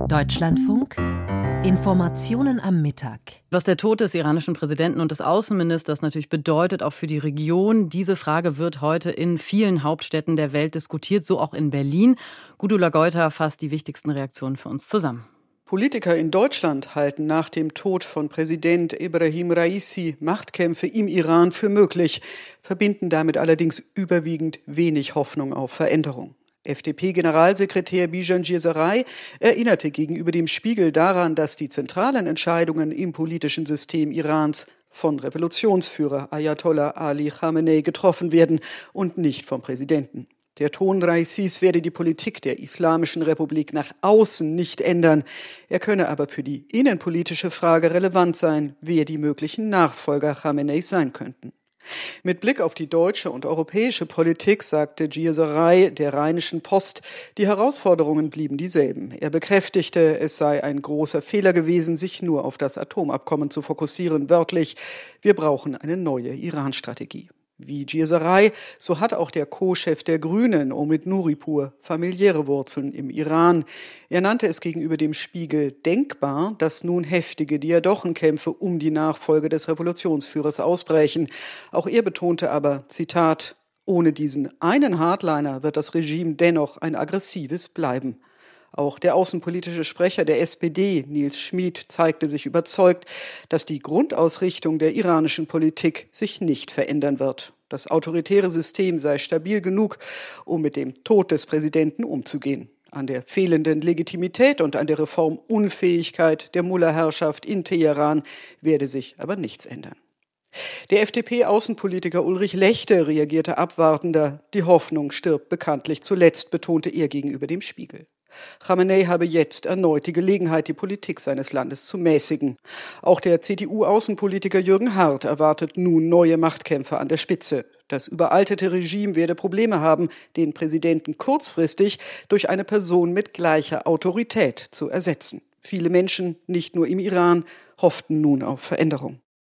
Deutschlandfunk Informationen am Mittag. Was der Tod des iranischen Präsidenten und des Außenministers natürlich bedeutet, auch für die Region. Diese Frage wird heute in vielen Hauptstädten der Welt diskutiert, so auch in Berlin. Gudula Geuter fasst die wichtigsten Reaktionen für uns zusammen. Politiker in Deutschland halten nach dem Tod von Präsident Ebrahim Raisi Machtkämpfe im Iran für möglich, verbinden damit allerdings überwiegend wenig Hoffnung auf Veränderung. FDP-Generalsekretär Bijan Girsaray erinnerte gegenüber dem Spiegel daran, dass die zentralen Entscheidungen im politischen System Irans von Revolutionsführer Ayatollah Ali Khamenei getroffen werden und nicht vom Präsidenten. Der Ton Raisis werde die Politik der Islamischen Republik nach außen nicht ändern. Er könne aber für die innenpolitische Frage relevant sein, wer die möglichen Nachfolger Khameneis sein könnten. Mit Blick auf die deutsche und europäische Politik sagte Girsaray der Rheinischen Post, die Herausforderungen blieben dieselben. Er bekräftigte, es sei ein großer Fehler gewesen, sich nur auf das Atomabkommen zu fokussieren. Wörtlich, wir brauchen eine neue Iran-Strategie. Wie Girsaray, so hat auch der Co-Chef der Grünen, Omid Nuripur, familiäre Wurzeln im Iran. Er nannte es gegenüber dem Spiegel denkbar, dass nun heftige Diadochenkämpfe um die Nachfolge des Revolutionsführers ausbrechen. Auch er betonte aber, Zitat, ohne diesen einen Hardliner wird das Regime dennoch ein aggressives bleiben. Auch der außenpolitische Sprecher der SPD, Nils Schmid, zeigte sich überzeugt, dass die Grundausrichtung der iranischen Politik sich nicht verändern wird. Das autoritäre System sei stabil genug, um mit dem Tod des Präsidenten umzugehen. An der fehlenden Legitimität und an der Reformunfähigkeit der Mullah-Herrschaft in Teheran werde sich aber nichts ändern. Der FDP-Außenpolitiker Ulrich Lechte reagierte abwartender. Die Hoffnung stirbt bekanntlich zuletzt, betonte er gegenüber dem Spiegel. Khamenei habe jetzt erneut die Gelegenheit, die Politik seines Landes zu mäßigen. Auch der CDU-Außenpolitiker Jürgen Hart erwartet nun neue Machtkämpfe an der Spitze. Das überaltete Regime werde Probleme haben, den Präsidenten kurzfristig durch eine Person mit gleicher Autorität zu ersetzen. Viele Menschen, nicht nur im Iran, hofften nun auf Veränderung.